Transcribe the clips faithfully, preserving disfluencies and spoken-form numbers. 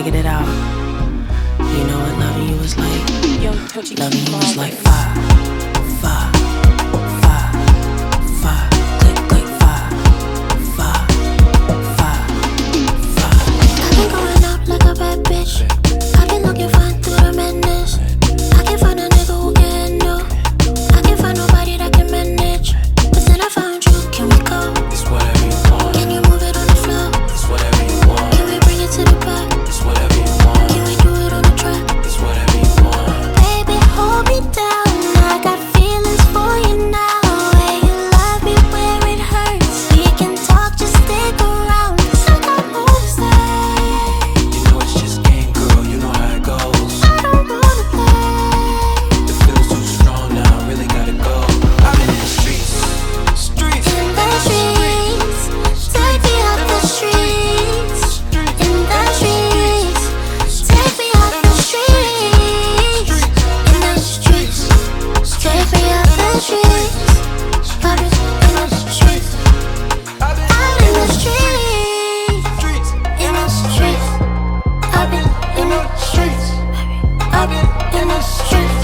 figured it out. You know what loving you was like? Yo, Tochi, loving you was like fire, fire, fire, fire, click, click, fire, fire, fire, fire. I've been going up like a bad bitch. I've been looking fine through the madness. I can't find a nigga who can handle. I can't find nobody that can manage. But then I found you, can we go? It's whatever you want. Can you move it on the floor? It's whatever you want. Can we bring it to the back? It's whatever you want. Can we do it on the track? It's whatever you want. Baby, hold me down. I got feelings for you now. Hey, you love me where it hurts. We can talk, just stick around. 'Cause I got more to say. You know it's just game, girl. You know how it goes. I don't wanna play. It feels too strong now. Really gotta go. I've been in the streets, streets, In the streets, take me out the streets. In the streets, take me out the streets. In the streets, take me out the streets. I've been in the streets, I've been out in the streets. streets, In the streets, I've been in the streets. I've been in the streets.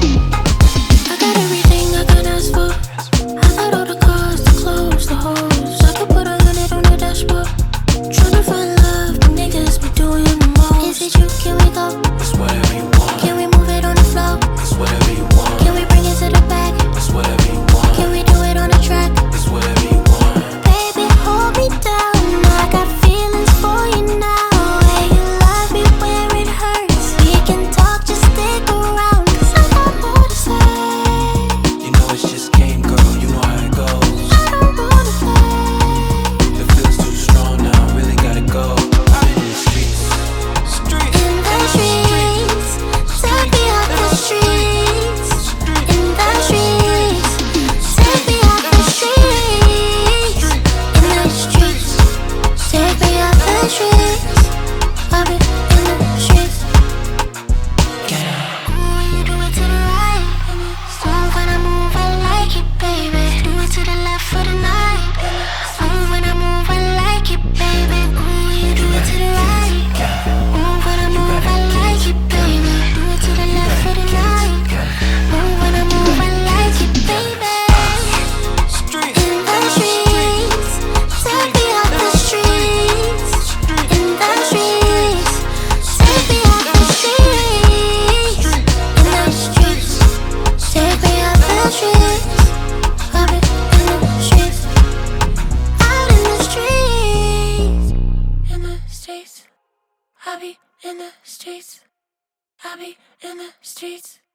I got everything I could ask for. I got all the cars, the clothes, the hoes. I could put a hundred on the dashboard. Tryna find love, the niggas be doing the most. Is it you? Can we go? It's whatever you want. Can we move it on the floor? It's whatever you want. Can we bring it to the back? It's whatever you want. Can we do it on the track? It's whatever you want. Baby, hold me down. I got feelings for you now. Hey, you love me where it hurts. We can talk, just stick around. 'Cause I got more to say. You know it's just game, girl. You know how it goes. I don't wanna play. It feels too strong now. Really gotta go. I've been in the streets, streets, In the streets, take me out the streets. In the streets, take me out the streets. In the streets, take me out the streets. I've been in the streets. Ooh, you do it to the right. Smooth when I move, I like it, baby. Do it to the left for the night. Smooth when I move, I like it, baby. Ooh, you do it to the right. Move when I move, I like it, baby. Do it to the left for the night. Move when I move, I like it, baby. streets, In the streets, take me out the streets. In the streets, take me out the streets. In the streets, take me out the streets. I've been in the streets, out in the streets. In the streets, I be in the streets. I be in the streets.